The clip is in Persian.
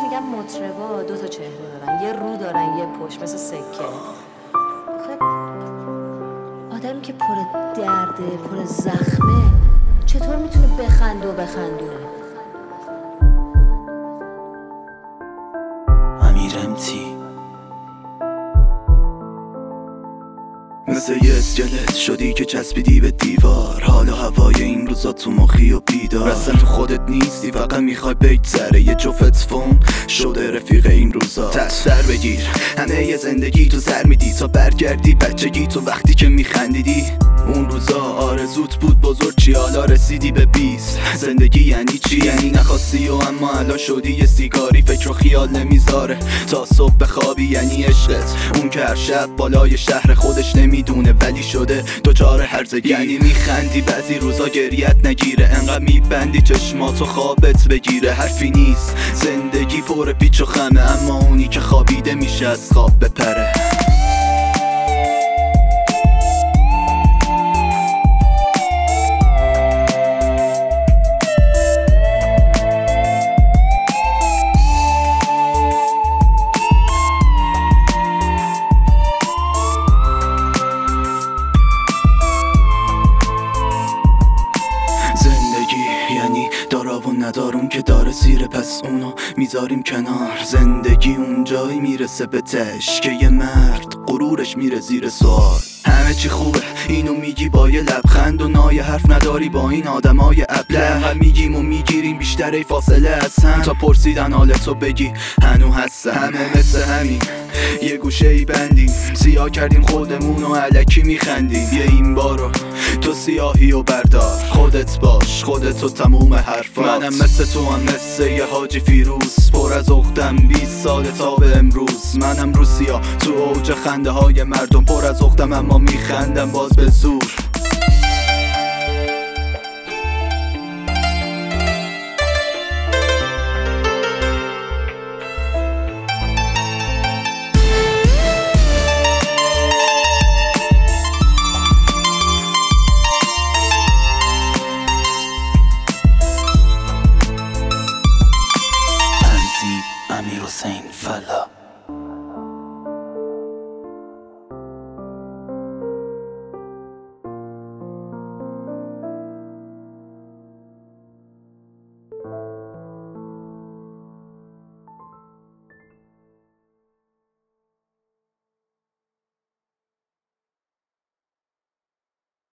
میگم مطربا دو تا چهره دارن، یه رو دارن یه پشت، مثل سکه. آخه آدمی که پر درده پر زخمه چطور میتونه بخنده و بخندونه؟ امیرمتی مثل یه اسکلت شدی که چسبیدی به دیوار. حال و هوای این روزا تو مخی و بیدار، اصلا تو خودت نیستی، فقط میخوای بگذره. یه جفت فون شده رفیق این روزا. تسر بگیر همه یه زندگی تو سر میدی تا برگردی بچگی تو وقتی که میخندیدی. اون روزا آرزوت بود بزرگ چی، حالا رسیدی به 20. زندگی یعنی چی؟ یعنی نخواستی و اما الان شدی یه سیگاری. فکر و خیال نمیذاره تا صبح بخوابی. یعنی عشقت اون که هر شب بالای شهر خودش نمیدونه ولی شده دوچار هرزگی. یعنی میخندی بعضی روزا گریت نگیره، انقدر میبندی چشماتو خوابت بگیره. حرفی نیست زندگی پر پیچ و خمه، اما اونی که خوابیده میشه از خواب بپره. یعنی دارا و ندارون که داره زیره، پس اونو میذاریم کنار. زندگی اون جایی میرسه به تش که یه مرد غرورش میره زیر سوال. همه چی خوبه اینو میگی با یه لبخند و نای حرف نداری با این آدمای ابله. میگیم و میگیریم بیشتر ای فاصله از هم تا پرسیدن حالتو بگی هنو هستم. همه مثل همین یه گوشه ای بندیم، سیاه کردیم خودمون و علکی میخندیم. یه این بارو تو سیاهی و بردار، خودت باش خودتو تموم حرفات. منم مثل تو هم مثل یه حاجی فیروز، پر از عقدم 20 سال تا به امروز. منم رو سیاه تو اوج خنده های مردم، پر از عقدم اما میخندم باز به زور.